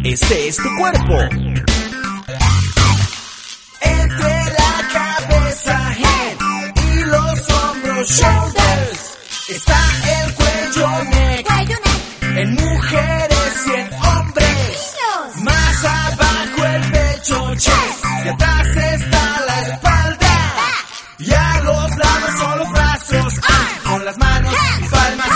este es tu cuerpo. Entre la cabeza, head, y los hombros, shoulders, está el cuello, neck, en mujeres y en hombres. Más abajo el pecho, chest, y atrás está la espalda. Y a los lados son los brazos, con las manos y palmas